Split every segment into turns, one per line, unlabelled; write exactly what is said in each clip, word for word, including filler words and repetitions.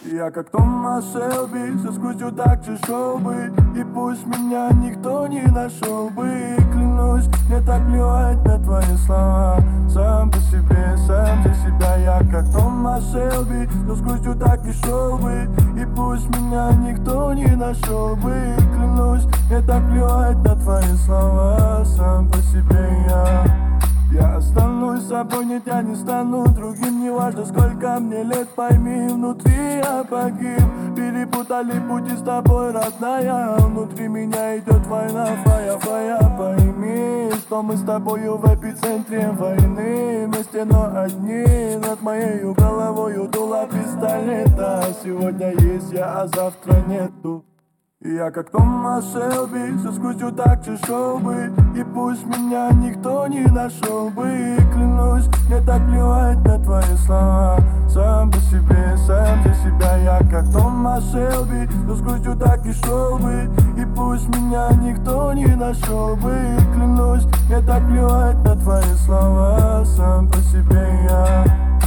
Я как Томас Шелби, со скучу так чешел бы. И пусть меня никто не нашел бы. Клянусь, мне так плевать на твои слова. Сам по себе, сам за себя. Я как Томас Шелби, со скучу так и шел бы. И пусть меня никто не нашел бы. Клянусь, мне так плевать на твои слова. Сам по себе я. Я останусь собой, нет, я не стану другим. Не важно, сколько мне лет, пойми, внутри я погиб. Перепутали пути с тобой, родная. Внутри меня идет война, фая, фая. Пойми, что мы с тобою в эпицентре войны. Вместе, но одни. Над моей головой дуло пистолета. Сегодня есть я, а завтра нету. Я как Томас Шелби, со скучу так чешел бы. И пусть меня никто не нашел бы. Клянусь, мне так плевать на твои слова. Сам по себе, сам за себя. Я как Томас Шелби, со скучу так и шел бы. И пусть меня никто не нашел бы. Клянусь, мне так плевать на твои слова. Сам по себе я.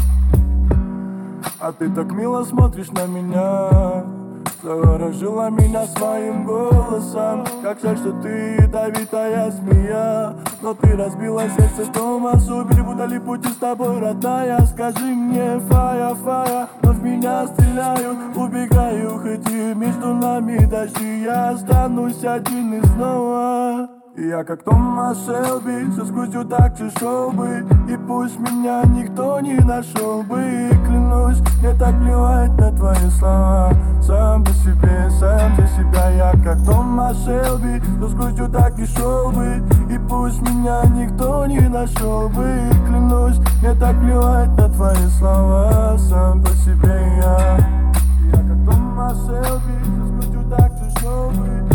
А ты так мило смотришь на меня, заворожила меня своим голосом. Как жаль, что ты ядовитая змея. Но ты разбила сердце Томасу. Перепутали пути с тобой, родная. Скажи мне, фая, фая. Но в меня стреляют, убегаю. Хоть и между нами дожди. Я останусь один и снова. Я как Томас Шелби, со скучу так чешел бы. И пусть меня никто не нашел бы. Клянусь, мне так плевать на твои слова. Сам по себе, сам за себя. Я как Томас Шелби, со скучу так и шел бы. И пусть меня никто не нашел бы. Клянусь, мне так плевать на твои слова. Сам по себе я. Я как Томас Шелби, со скучу так чешел бы.